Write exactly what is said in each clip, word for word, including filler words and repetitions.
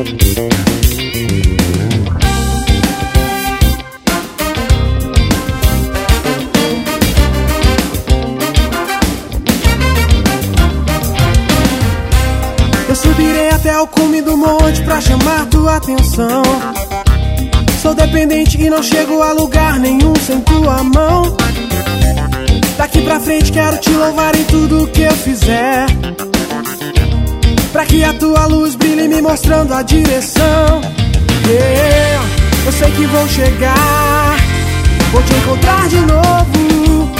Eu subirei até o cume do monte pra chamar tua atenção. Sou dependente e não chego a lugar nenhum sem tua mão. Daqui pra frente quero te louvar em tudo que eu fizer, pra que a tua luz brilhe me mostrando a direção. Yeah, eu sei que vou chegar, vou te encontrar de novo.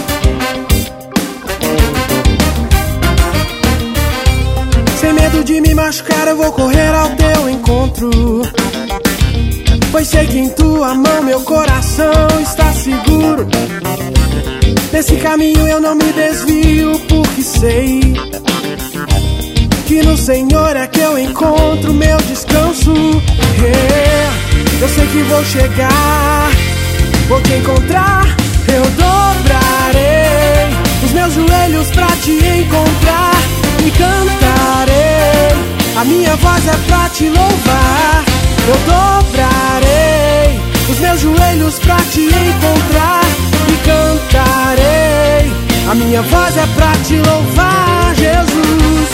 Sem medo de me machucar eu vou correr ao teu encontro, pois sei que em tua mão meu coração está seguro. Nesse caminho eu não me desvio, porque sei que no Senhor é que eu encontro meu descanso. Yeah, eu sei que vou chegar, vou te encontrar. Eu dobrarei os meus joelhos pra te encontrar e cantarei. A minha voz é pra te louvar. Eu dobrarei os meus joelhos pra te encontrar e cantarei. A minha voz é pra te louvar, Jesus.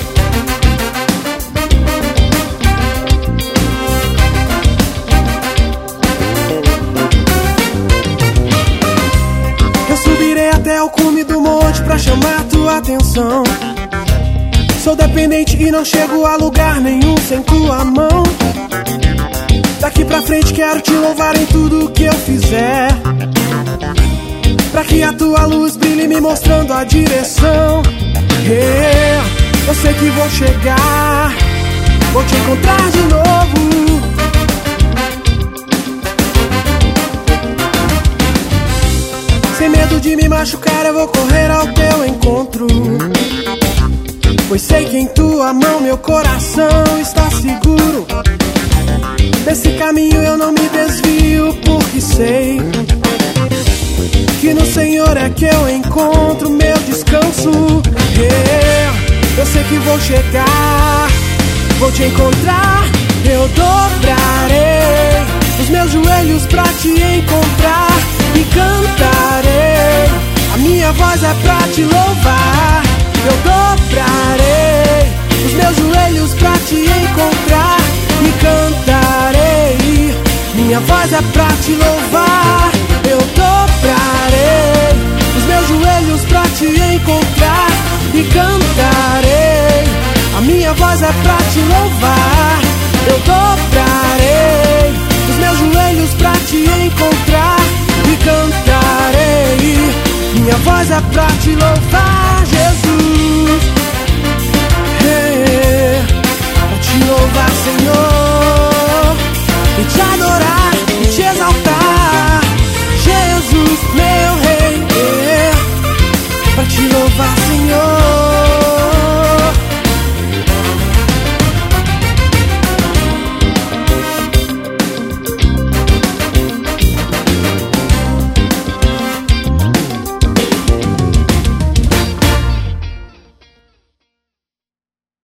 Eu subirei até o cume do monte pra chamar tua atenção. Sou dependente e não chego a lugar nenhum sem tua mão. Daqui pra frente quero te louvar em tudo que eu fizer, pra que a tua luz brilhe me mostrando a direção. Yeah, eu sei que vou chegar, vou te encontrar de novo. Sem medo de me machucar eu vou correr ao teu encontro, pois sei que em tua mão meu coração está seguro. Desse caminho eu não me desvio, porque sei que no Senhor é que eu encontro meu descanso. Yeah, eu sei que vou chegar, vou te encontrar. Eu dobrarei os meus joelhos pra te encontrar e cantarei. A minha voz é pra te louvar. Eu dobrarei os meus joelhos pra te encontrar e cantarei. Minha voz é pra te louvar. Eu dobrarei os meus joelhos pra te encontrar e cantarei. A minha voz é pra te louvar. Eu dobrarei os meus joelhos pra te encontrar e cantarei. Minha voz é pra te louvar, Jesus. Yeah, pra te louvar, Senhor.